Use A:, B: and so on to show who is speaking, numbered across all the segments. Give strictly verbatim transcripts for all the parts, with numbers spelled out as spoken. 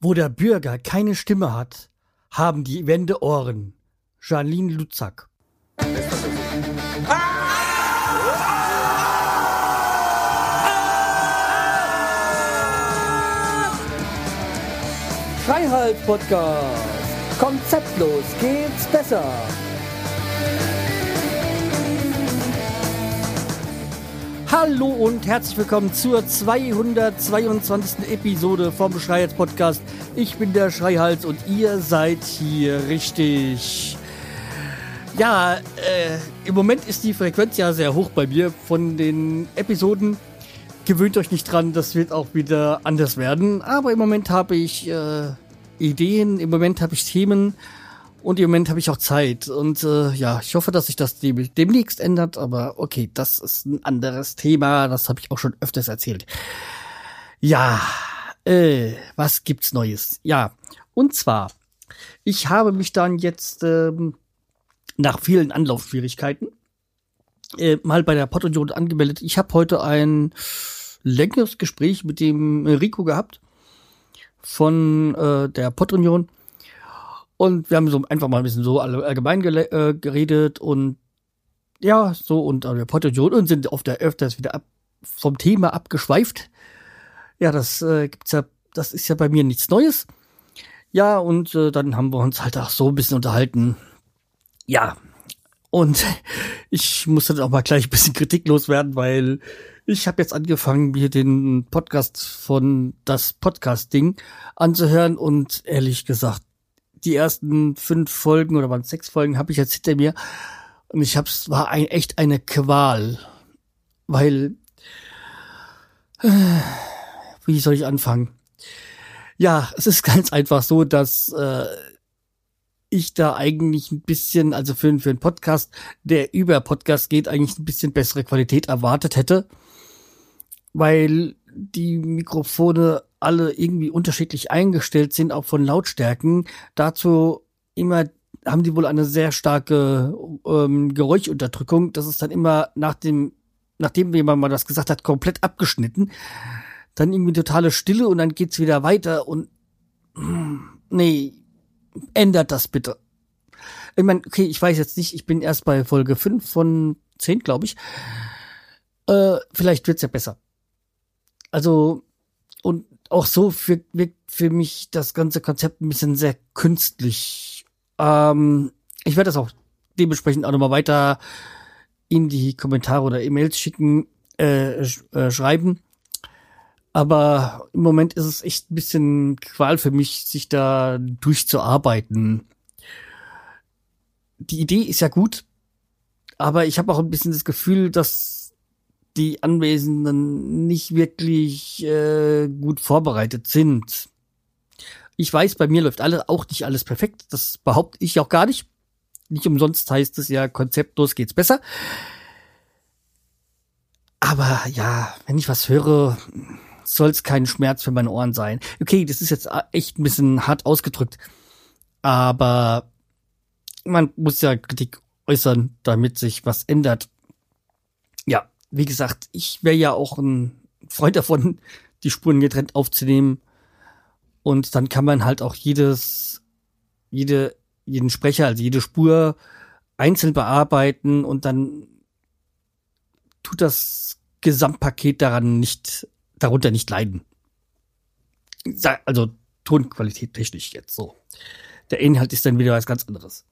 A: Wo der Bürger keine Stimme hat, haben die Wände Ohren. Janine Lutzak. Schreihals-Podcast. Konzeptlos geht's besser. Hallo und herzlich willkommen zur zweihundertzweiundzwanzigsten Episode vom Schreihals-Podcast. Ich bin der Schreihals und ihr seid hier richtig. Ja, äh, im Moment ist die Frequenz ja sehr hoch bei mir von den Episoden. Gewöhnt euch nicht dran, das wird auch wieder anders werden. Aber im Moment habe ich äh, Ideen, im Moment habe ich Themen und im Moment habe ich auch Zeit. Und äh, ja, ich hoffe, dass sich das dem, demnächst ändert. Aber okay, das ist ein anderes Thema. Das habe ich auch schon öfters erzählt. Ja, äh, was gibt's Neues? Ja, und zwar, ich habe mich dann jetzt ähm, nach vielen Anlaufschwierigkeiten äh, mal bei der Pottunion angemeldet. Ich habe heute ein längeres Gespräch mit dem Rico gehabt von äh, der Pottunion. Und wir haben so einfach mal ein bisschen so allgemein gele- äh, geredet und ja, so und äh, der Pottunion und sind oft öfters wieder ab, vom Thema abgeschweift. Ja, das äh, gibt's ja, das ist ja bei mir nichts Neues. Ja, und äh, dann haben wir uns halt auch so ein bisschen unterhalten. Ja, und ich musste dann auch mal gleich ein bisschen kritiklos werden, weil ich habe jetzt angefangen, mir den Podcast von das Podcast-Ding anzuhören und ehrlich gesagt, die ersten fünf Folgen oder waren es sechs Folgen habe ich jetzt hinter mir und ich hab's, war ein, echt eine Qual, weil, äh, wie soll ich anfangen? Ja, es ist ganz einfach so, dass äh, ich da eigentlich ein bisschen, also für, für einen Podcast, der über Podcast geht, eigentlich ein bisschen bessere Qualität erwartet hätte, weil die Mikrofone alle irgendwie unterschiedlich eingestellt sind, auch von Lautstärken. Dazu immer haben die wohl eine sehr starke ähm, Geräuschunterdrückung. Das ist dann immer nach dem, nachdem jemand mal das gesagt hat, komplett abgeschnitten. Dann irgendwie totale Stille und dann geht's wieder weiter und nee, ändert das bitte. Ich meine, okay, ich weiß jetzt nicht, ich bin erst bei Folge fünf von zehn, glaube ich. Äh, vielleicht wird's ja besser. Also, und auch so für, wirkt für mich das ganze Konzept ein bisschen sehr künstlich. Ähm, ich werde das auch dementsprechend auch nochmal weiter in die Kommentare oder E-Mails schicken, äh, sch- äh, schreiben. Aber im Moment ist es echt ein bisschen Qual für mich, sich da durchzuarbeiten. Die Idee ist ja gut, aber ich habe auch ein bisschen das Gefühl, dass die Anwesenden nicht wirklich äh, gut vorbereitet sind. Ich weiß, bei mir läuft alles auch nicht alles perfekt. Das behaupte ich auch gar nicht. Nicht umsonst heißt es ja, konzeptlos geht's besser. Aber ja, wenn ich was höre, soll es kein Schmerz für meine Ohren sein. Okay, das ist jetzt echt ein bisschen hart ausgedrückt. Aber man muss ja Kritik äußern, damit sich was ändert. Ja. Wie gesagt, ich wäre ja auch ein Freund davon, die Spuren getrennt aufzunehmen. Und dann kann man halt auch jedes, jede, jeden Sprecher, also jede Spur einzeln bearbeiten und dann tut das Gesamtpaket daran nicht, darunter nicht leiden. Also Tonqualität technisch jetzt so. Der Inhalt ist dann wieder was ganz anderes.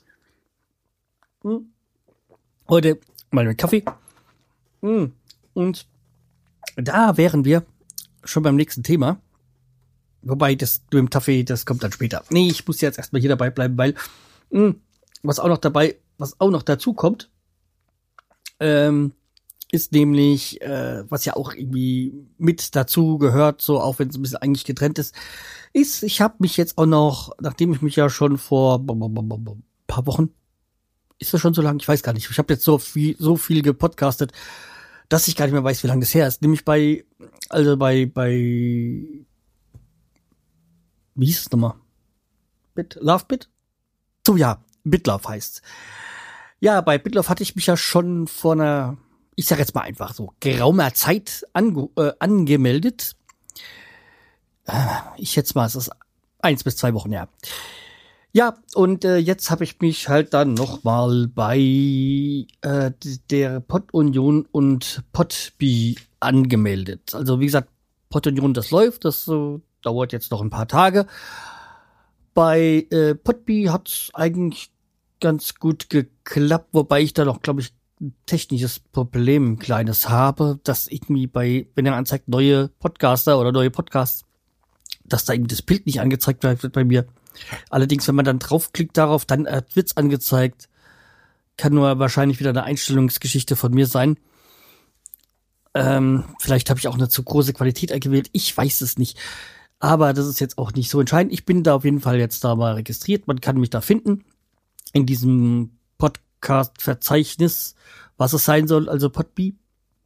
A: Hm. Heute mal mit Kaffee. Und da wären wir schon beim nächsten Thema. Wobei, das mit dem Kaffee, das kommt dann später. Nee, ich muss jetzt erstmal hier dabei bleiben, weil mh, was auch noch dabei, was auch noch dazu kommt, ähm, ist nämlich, äh, was ja auch irgendwie mit dazu gehört, so auch wenn es ein bisschen eigentlich getrennt ist, ist, ich habe mich jetzt auch noch, nachdem ich mich ja schon vor ein paar Wochen, ist das schon so lang? Ich weiß gar nicht. Ich habe jetzt so viel, so viel gepodcastet, dass ich gar nicht mehr weiß, wie lange das her ist. Nämlich bei, also bei, bei, wie hieß es nochmal? Bit, Love Bit? So, ja, BitLove heißt's. Ja, bei BitLove hatte ich mich ja schon vor einer, ich sag jetzt mal einfach so, geraumer Zeit ange, äh, angemeldet. Äh, ich schätze mal, es ist Eins bis zwei Wochen, ja. Ja, und äh, jetzt habe ich mich halt dann nochmal bei äh, der Pod-Union und Podbee angemeldet. Also wie gesagt, Pod-Union, das läuft, das äh, dauert jetzt noch ein paar Tage. Bei äh, Podbee hat es eigentlich ganz gut geklappt, wobei ich da noch, glaube ich, ein technisches Problem, ein kleines habe, dass irgendwie bei, wenn er anzeigt, neue Podcaster oder neue Podcasts, dass da irgendwie das Bild nicht angezeigt wird bei mir. Allerdings, wenn man dann draufklickt darauf, dann äh, wird's angezeigt. Kann nur wahrscheinlich wieder eine Einstellungsgeschichte von mir sein. Ähm, vielleicht habe ich auch eine zu große Qualität eingewählt. Ich weiß es nicht. Aber das ist jetzt auch nicht so entscheidend. Ich bin da auf jeden Fall jetzt da mal registriert. Man kann mich da finden. In diesem Podcast-Verzeichnis, was es sein soll, also Podbee.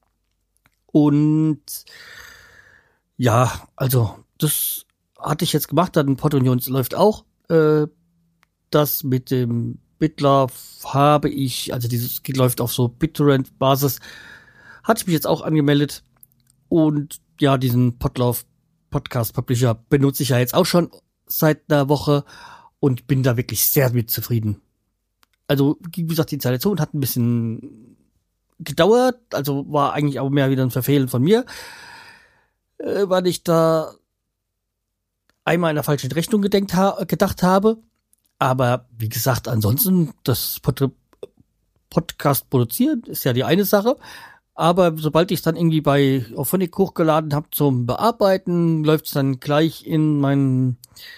A: Und ja, also das hatte ich jetzt gemacht, dann Pod-Union läuft auch. Äh, das mit dem BitLove habe ich, also dieses läuft auf so BitTorrent-Basis, hatte ich mich jetzt auch angemeldet. Und ja, diesen Podlove Podcast Publisher benutze ich ja jetzt auch schon seit einer Woche und bin da wirklich sehr mit zufrieden. Also, wie gesagt, die Installation hat ein bisschen gedauert, also war eigentlich auch mehr wieder ein Verfehlen von mir, äh, weil ich da einmal in der falschen Richtung gedenkt ha- gedacht habe. Aber wie gesagt, ansonsten, das Pod- Podcast produzieren ist ja die eine Sache. Aber sobald ich es dann irgendwie bei Auphonic hochgeladen habe zum Bearbeiten, läuft es dann gleich in meinen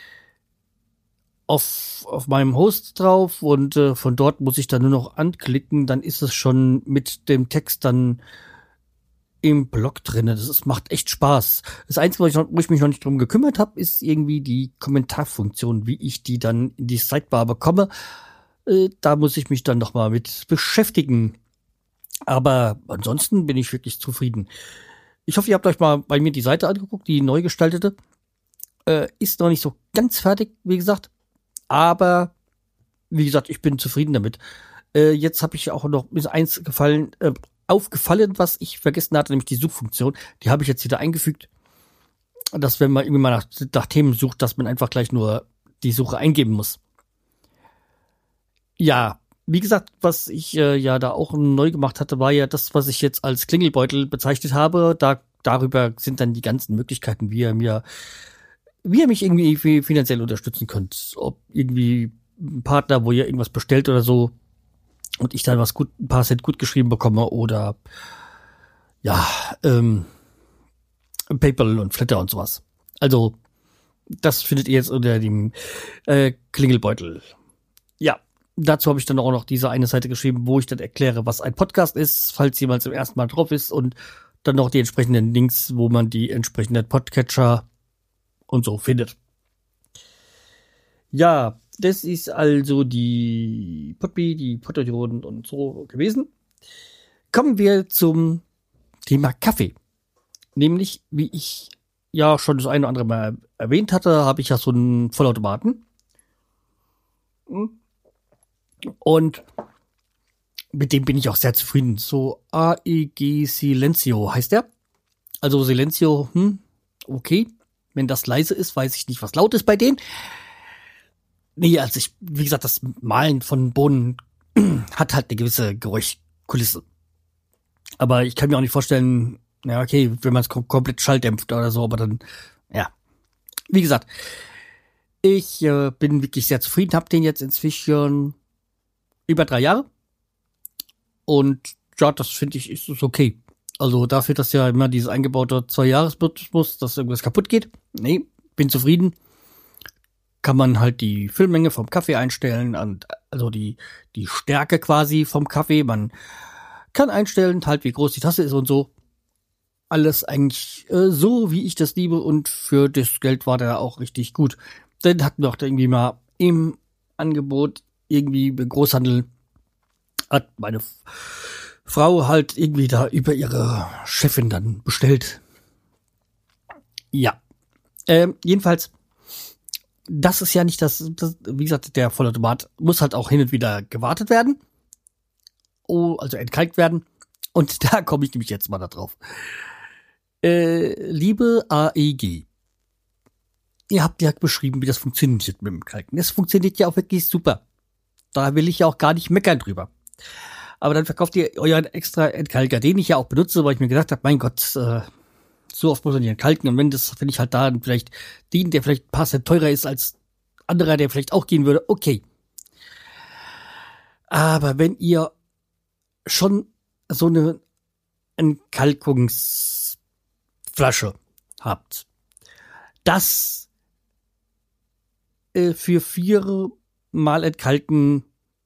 A: auf auf meinem Host drauf und äh, von dort muss ich dann nur noch anklicken, dann ist es schon mit dem Text dann im Blog drinne. Das ist, macht echt Spaß. Das Einzige, wo ich, noch, wo ich mich noch nicht drum gekümmert habe, ist irgendwie die Kommentarfunktion, wie ich die dann in die Sidebar bekomme. Äh, da muss ich mich dann noch mal mit beschäftigen. Aber ansonsten bin ich wirklich zufrieden. Ich hoffe, ihr habt euch mal bei mir die Seite angeguckt, die neu gestaltete. Äh, ist noch nicht so ganz fertig, wie gesagt. Aber, wie gesagt, ich bin zufrieden damit. Äh, jetzt habe ich auch noch mir ist eins gefallen, äh, aufgefallen, was ich vergessen hatte, nämlich die Suchfunktion. Die habe ich jetzt wieder eingefügt. Dass, wenn man irgendwie mal nach, nach Themen sucht, dass man einfach gleich nur die Suche eingeben muss. Ja, wie gesagt, was ich äh, ja da auch neu gemacht hatte, war ja das, was ich jetzt als Klingelbeutel bezeichnet habe. Da darüber sind dann die ganzen Möglichkeiten, wie ihr mir, wie ihr mich irgendwie finanziell unterstützen könnt. Ob irgendwie ein Partner, wo ihr irgendwas bestellt oder so und ich dann was gut, ein paar Cent gut geschrieben bekomme oder ja, ähm, PayPal und Flatter und sowas. Also das findet ihr jetzt unter dem äh, Klingelbeutel. Ja. Dazu habe ich dann auch noch diese eine Seite geschrieben, wo ich dann erkläre, was ein Podcast ist, falls jemand zum ersten Mal drauf ist und dann noch die entsprechenden Links, wo man die entsprechenden Podcatcher und so findet. Ja, das ist also die Podbee, die Pod-Union und so gewesen. Kommen wir zum Thema Kaffee. Nämlich, wie ich ja schon das eine oder andere Mal erwähnt hatte, habe ich ja so einen Vollautomaten. Und mit dem bin ich auch sehr zufrieden. So A E G Silencio heißt der. Also Silencio, hm, okay. Wenn das leise ist, weiß ich nicht, was laut ist bei denen. Nee, also ich, wie gesagt, das Malen von Bohnen hat halt eine gewisse Geräuschkulisse. Aber ich kann mir auch nicht vorstellen, ja, okay, wenn man es kom- komplett schalldämpft oder so, aber dann, ja. Wie gesagt, ich äh, bin wirklich sehr zufrieden, hab den jetzt inzwischen über drei Jahre. Und ja, das finde ich, ist, ist okay. Also dafür, dass ja immer dieses eingebaute Zwei-Jahres-Rhythmus, dass irgendwas kaputt geht. Nee, bin zufrieden. Kann man halt die Füllmenge vom Kaffee einstellen, und also die, die Stärke quasi vom Kaffee. Man kann einstellen, halt wie groß die Tasse ist und so. Alles eigentlich äh, so, wie ich das liebe. Und für das Geld war der auch richtig gut. Dann hatten wir auch irgendwie mal im Angebot irgendwie im Großhandel hat meine F- Frau halt irgendwie da über ihre Chefin dann bestellt. Ja. Ähm, jedenfalls, das ist ja nicht das, das, wie gesagt, der Vollautomat muss halt auch hin und wieder gewartet werden. Oh, also entkalkt werden. Und da komme ich nämlich jetzt mal da drauf. Äh, liebe A E G, ihr habt ja beschrieben, wie das funktioniert mit dem Kalken. Das funktioniert ja auch wirklich super. Da will ich ja auch gar nicht meckern drüber. Aber dann verkauft ihr euren extra Entkalker, den ich ja auch benutze, weil ich mir gedacht habe, mein Gott, äh, so oft muss man nicht entkalken. Und wenn das, wenn ich halt da vielleicht den, der vielleicht ein paar Cent teurer ist als anderer, der vielleicht auch gehen würde, okay. Aber wenn ihr schon so eine Entkalkungsflasche habt, das äh, für viermal entkalken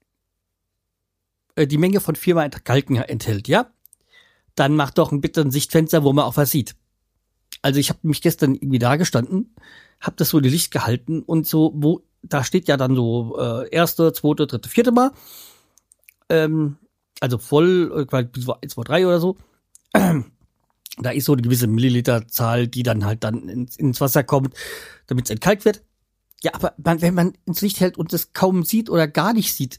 A: die Menge von viermal entkalken enthält, ja? Dann macht doch bitte ein Sichtfenster, wo man auch was sieht. Also ich habe mich gestern irgendwie da gestanden, habe das so in die Licht gehalten und so, wo, da steht ja dann so äh, erste, zweite, dritte, vierte Mal, ähm, also voll, äh, eins, zwei, drei oder so. Da ist so eine gewisse Milliliterzahl, die dann halt dann ins, ins Wasser kommt, damit es entkalkt wird. Ja, aber man, wenn man ins Licht hält und es kaum sieht oder gar nicht sieht,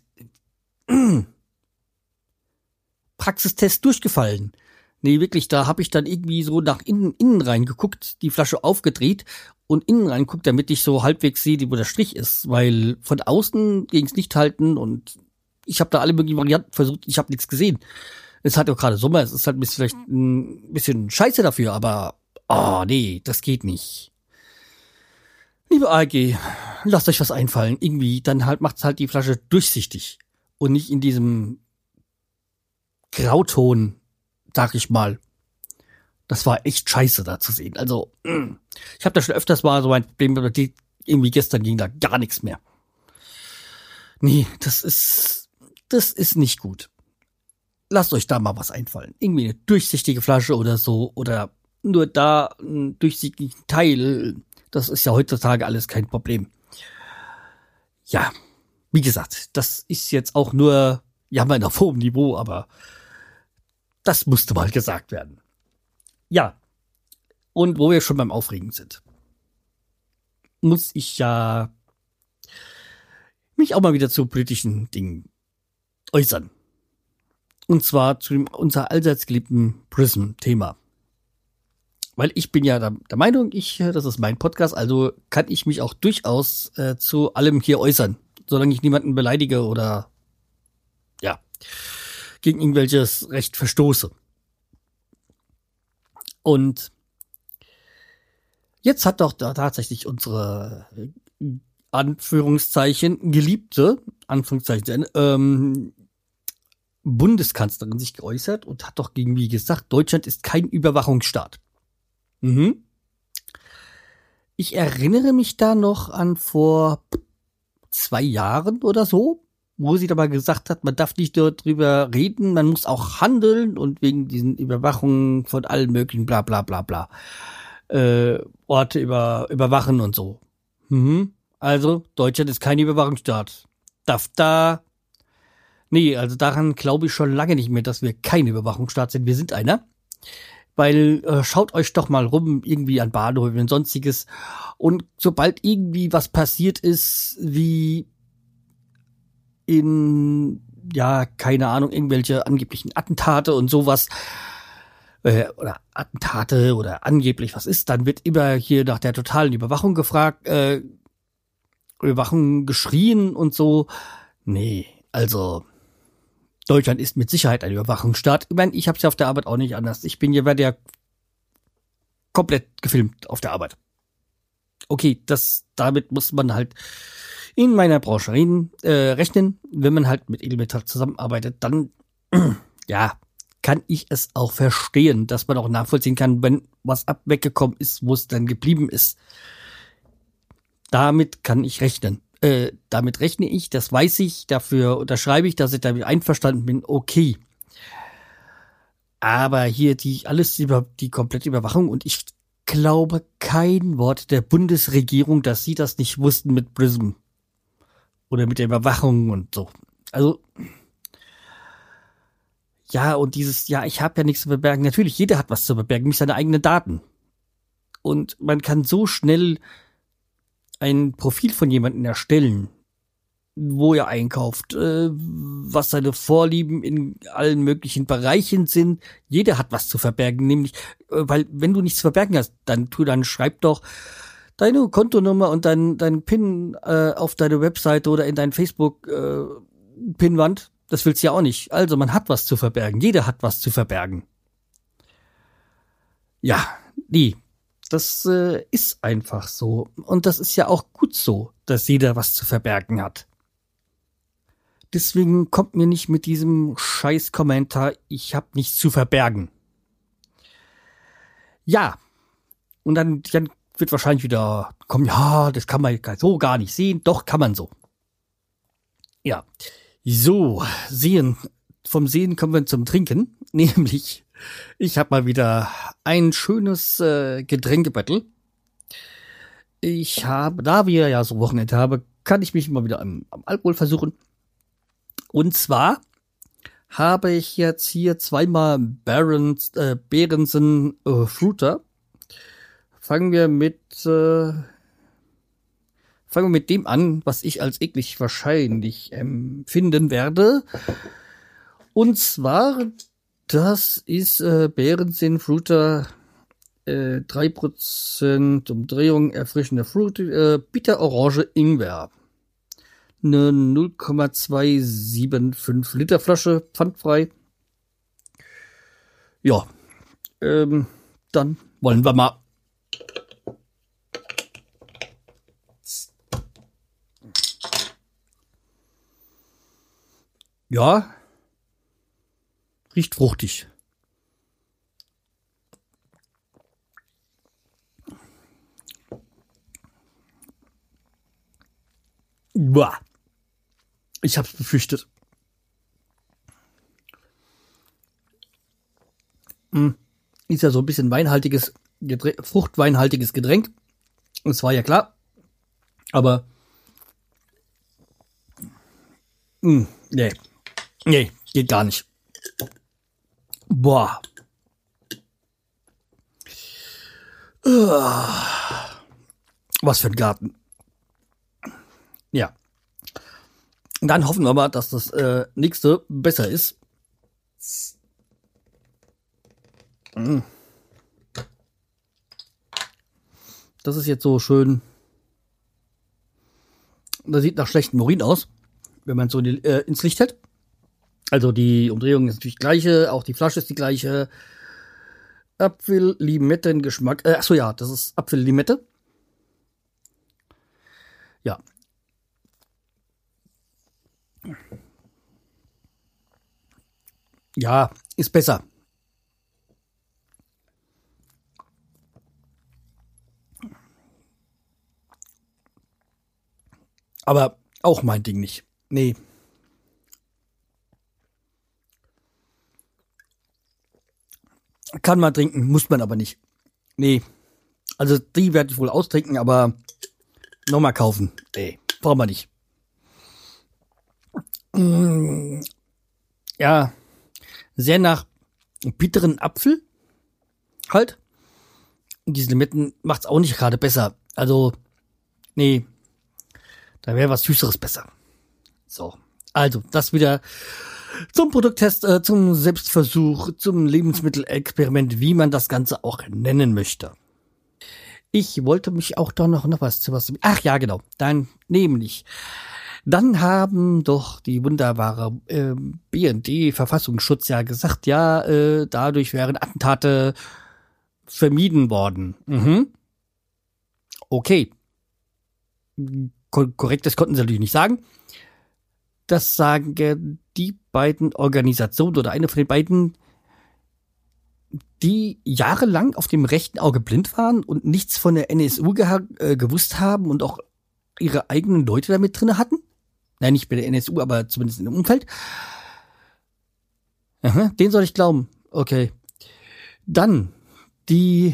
A: Praxistest durchgefallen. Nee, wirklich, da habe ich dann irgendwie so nach innen, innen rein geguckt, die Flasche aufgedreht und innen rein geguckt, damit ich so halbwegs sehe, wo der Strich ist, weil von außen gegen das Licht halten und ich habe da alle möglichen Varianten versucht, ich habe nichts gesehen. Es hat ja gerade Sommer, es ist halt ein bisschen, vielleicht ein bisschen scheiße dafür, aber oh nee, das geht nicht. Liebe A G, lasst euch was einfallen, irgendwie, dann halt macht's halt die Flasche durchsichtig und nicht in diesem Grauton, sag ich mal. Das war echt scheiße da zu sehen. Also, ich habe da schon öfters mal so ein Problem, aber die, irgendwie gestern ging da gar nichts mehr. Nee, das ist, das ist nicht gut. Lasst euch da mal was einfallen. Irgendwie eine durchsichtige Flasche oder so, oder nur da einen durchsichtigen Teil. Das ist ja heutzutage alles kein Problem. Ja, wie gesagt, das ist jetzt auch nur Jammern auf hohem Niveau, aber das musste mal gesagt werden. Ja, und wo wir schon beim Aufregen sind, muss ich ja mich auch mal wieder zu politischen Dingen äußern. Und zwar zu dem unser allseits geliebten Prism-Thema. Weil ich bin ja der, der Meinung, ich, das ist mein Podcast, also kann ich mich auch durchaus äh, zu allem hier äußern, solange ich niemanden beleidige oder ja gegen irgendwelches Recht verstoße. Und jetzt hat doch da tatsächlich unsere Anführungszeichen geliebte Anführungszeichen ähm, Bundeskanzlerin sich geäußert und hat doch irgendwie gesagt, Deutschland ist kein Überwachungsstaat. Mhm. Ich erinnere mich da noch an vor zwei Jahren oder so, wo sie dabei gesagt hat, man darf nicht darüber reden, man muss auch handeln und wegen diesen Überwachungen von allen möglichen bla bla bla bla äh, Orte über, überwachen und so. Mhm. Also, Deutschland ist kein Überwachungsstaat. Darf da... Nee, also daran glaube ich schon lange nicht mehr, dass wir kein Überwachungsstaat sind. Wir sind einer. Weil äh, schaut euch doch mal rum, irgendwie an Bahnhöfen und sonstiges. Und sobald irgendwie was passiert ist, wie in, ja, keine Ahnung, irgendwelche angeblichen Attentate und sowas, äh, oder Attentate oder angeblich was ist, dann wird immer hier nach der totalen Überwachung gefragt, äh, Überwachung geschrien und so. Nee, also Deutschland ist mit Sicherheit ein Überwachungsstaat. Ich meine, ich hab's ja auf der Arbeit auch nicht anders. Ich bin hier, werde ja komplett gefilmt auf der Arbeit. Okay, das, damit muss man halt in meiner Branche reden, äh, rechnen. Wenn man halt mit Edelmetall zusammenarbeitet, dann, ja, kann ich es auch verstehen, dass man auch nachvollziehen kann, wenn was ab weggekommen ist, wo es dann geblieben ist. Damit kann ich rechnen. Äh, damit rechne ich, das weiß ich, dafür unterschreibe ich, dass ich damit einverstanden bin, okay. Aber hier die alles über die komplette Überwachung und ich glaube kein Wort der Bundesregierung, dass sie das nicht wussten mit Prism oder mit der Überwachung und so. Also ja, und dieses, ja, ich habe ja nichts zu verbergen. Natürlich, jeder hat was zu verbergen, nämlich seine eigenen Daten. Und man kann so schnell ein Profil von jemandem erstellen, wo er einkauft, äh, was seine Vorlieben in allen möglichen Bereichen sind. Jeder hat was zu verbergen, nämlich, äh, weil wenn du nichts zu verbergen hast, dann tu, dann schreib doch deine Kontonummer und dein, dein PIN äh, auf deine Webseite oder in dein Facebook-Pinwand, äh, das willst du ja auch nicht. Also man hat was zu verbergen. Jeder hat was zu verbergen. Ja, nee, das äh, ist einfach so. Und das ist ja auch gut so, dass jeder was zu verbergen hat. Deswegen kommt mir nicht mit diesem Scheiß-Kommentar, ich hab nichts zu verbergen. Ja, und dann, dann wird wahrscheinlich wieder kommen, ja, das kann man so gar nicht sehen. Doch, kann man so. Ja, so, sehen. Vom Sehen kommen wir zum Trinken. Nämlich, ich habe mal wieder ein schönes äh, Getränkebattle. Ich habe, da wir ja so Wochenende haben, kann ich mich mal wieder am, am Alkohol versuchen. Und zwar habe ich jetzt hier zweimal Barons, äh, Behrensen äh, Fruiter. Fangen wir mit äh, fangen wir mit dem an, was ich als eklig wahrscheinlich empfinden werde. Und zwar, das ist äh, Behrensen Fruiter, äh, drei Prozent Umdrehung, erfrischende Fruit, äh, Bitter Orange Ingwer. Eine null Komma zweihundertfünfundsiebzig Liter Flasche, pfandfrei. Ja, ähm, dann wollen wir mal. Ja, riecht fruchtig. Boah. Ich hab's befürchtet. Hm. Ist ja so ein bisschen weinhaltiges, Getränk, fruchtweinhaltiges Getränk. Das war ja klar. Aber hm, nee. Nee, geht gar nicht. Boah. Was für ein Garten. Ja. Dann hoffen wir mal, dass das äh, nächste besser ist. Das ist jetzt so schön. Das sieht nach schlechtem Urin aus, wenn man so die, äh, ins Licht hält. Also die Umdrehung ist natürlich gleiche, auch die Flasche ist die gleiche. Apfel-Limetten-Geschmack. Äh, achso, ja, das ist Apfel-Limette. Ja. Ja, ist besser. Aber auch mein Ding nicht. Nee. Kann man trinken, muss man aber nicht. Nee. Also die werde ich wohl austrinken, aber nochmal kaufen. Nee, brauchen wir nicht. Ja, sehr nach bitteren Apfel halt. Und diese Limetten macht's auch nicht gerade besser. Also, nee, da wäre was Süßeres besser. So, also das wieder zum Produkttest, äh, zum Selbstversuch, zum Lebensmittelexperiment, wie man das Ganze auch nennen möchte. Ich wollte mich auch da noch, noch was zu was. Ach ja, genau. Dann nämlich. Dann haben doch die wunderbare äh, B N D Verfassungsschutz ja gesagt, ja, äh, dadurch wären Attentate vermieden worden. Mhm. Okay. Ko- korrekt, das konnten sie natürlich nicht sagen. Das sagen die beiden Organisationen oder eine von den beiden, die jahrelang auf dem rechten Auge blind waren und nichts von der N S U geha- äh, gewusst haben und auch ihre eigenen Leute damit drin hatten. Nein, nicht bei der N S U, aber zumindest im Umfeld. Aha, den soll ich glauben. Okay. Dann die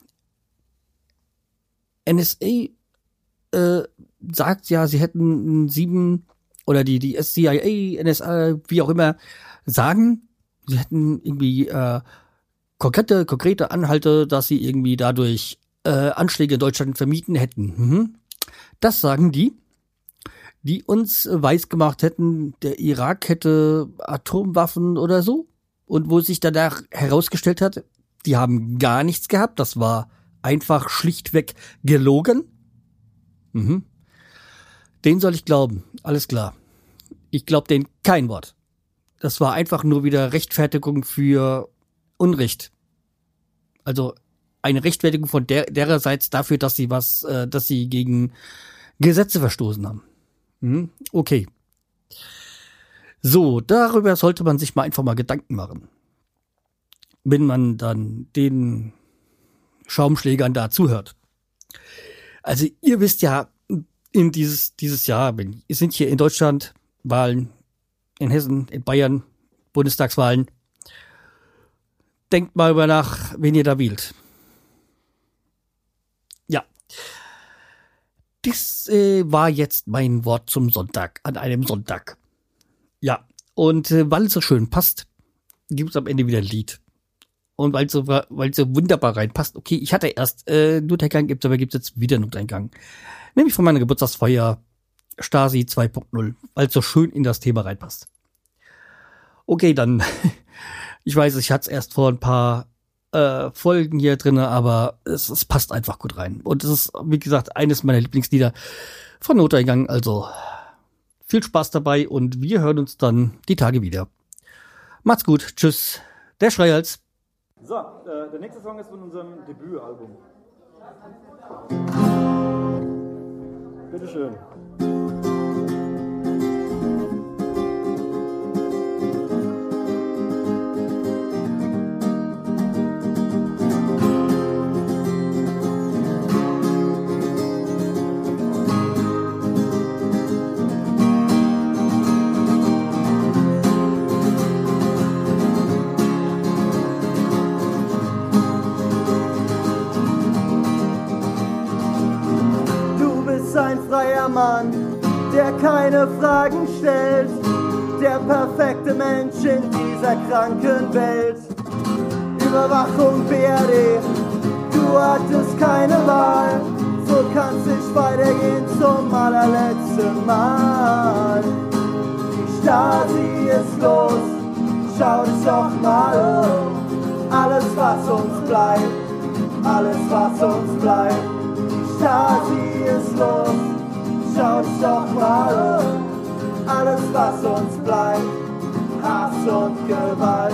A: N S A äh, sagt ja, sie hätten sieben oder die die C I A, N S A, wie auch immer, sagen, sie hätten irgendwie äh, konkrete, konkrete Anhalte, dass sie irgendwie dadurch äh, Anschläge in Deutschland vermieden hätten. Mhm. Das sagen die, die uns weiß gemacht hätten, der Irak hätte Atomwaffen oder so. Und wo sich danach herausgestellt hat, die haben gar nichts gehabt. Das war einfach schlichtweg gelogen? Mhm. Den soll ich glauben, alles klar. Ich glaube denen kein Wort. Das war einfach nur wieder Rechtfertigung für Unrecht. Also eine Rechtfertigung von der, dererseits dafür, dass sie was, äh, dass sie gegen Gesetze verstoßen haben. Mhm. Okay. So, darüber sollte man sich mal einfach mal Gedanken machen. Wenn man dann den Schaumschlägern da zuhört. Also ihr wisst ja, in dieses, dieses Jahr, wir sind hier in Deutschland Wahlen, in Hessen, in Bayern, Bundestagswahlen. Denkt mal über nach, wen ihr da wählt. Ja. Das äh, war jetzt mein Wort zum Sonntag, an einem Sonntag. Ja, und äh, weil es so schön passt, gibt es am Ende wieder ein Lied. Und weil es so, weil so wunderbar reinpasst, okay, ich hatte erst äh, Noteingang, gibt's, aber gibt es jetzt wieder Noteingang. Nämlich von meiner Geburtstagsfeier Stasi zwei Punkt null, weil es so schön in das Thema reinpasst. Okay, dann, ich weiß, ich hatte es erst vor ein paar äh, Folgen hier drin, aber es, es passt einfach gut rein. Und es ist, wie gesagt, eines meiner Lieblingslieder von Noteingang, also viel Spaß dabei und wir hören uns dann die Tage wieder. Macht's gut, tschüss, der Schreihals.
B: So, äh, der nächste Song ist von unserem Debütalbum. Bitteschön. Ein freier Mann, der keine Fragen stellt, der perfekte Mensch in dieser kranken Welt. Überwachung B R D, du hattest keine Wahl, so kann's nicht weitergehen zum allerletzten Mal. Die Stasi ist los, schau dich doch mal um, alles was uns bleibt, alles was uns bleibt. Die Stasi ist los, schau dich doch mal um, alles was uns bleibt, Hass und Gewalt.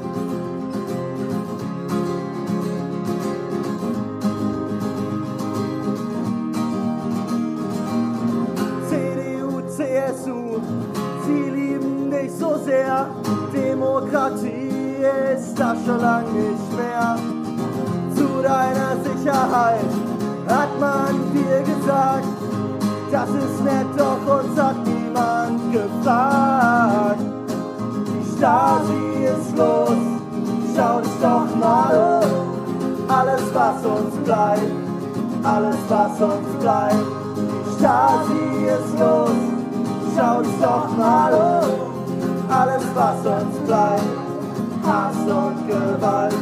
B: C D U, C S U, sie lieben dich so sehr, Demokratie ist das schon lang nicht mehr. Zu deiner Sicherheit hat man dir gesagt, das ist nett, doch uns hat niemand gefragt. Die Stasi ist los, schau dich doch mal um, alles was uns bleibt, alles was uns bleibt. Die Stasi ist los, schau dich doch mal um, alles was uns bleibt, Hass und Gewalt.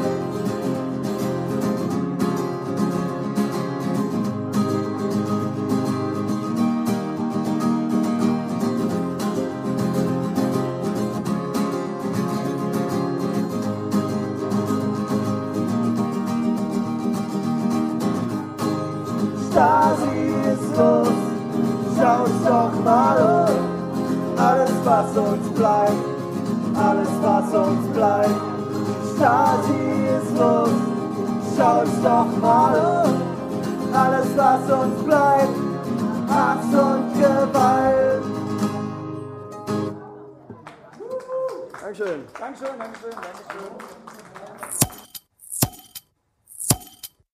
B: Stasi ist los, schau dich doch mal um, alles was uns bleibt, alles was uns bleibt. Stasi ist los, schau dich doch mal um, alles was uns bleibt, Hass und Gewalt. Dankeschön. Dankeschön, Dankeschön, Dankeschön.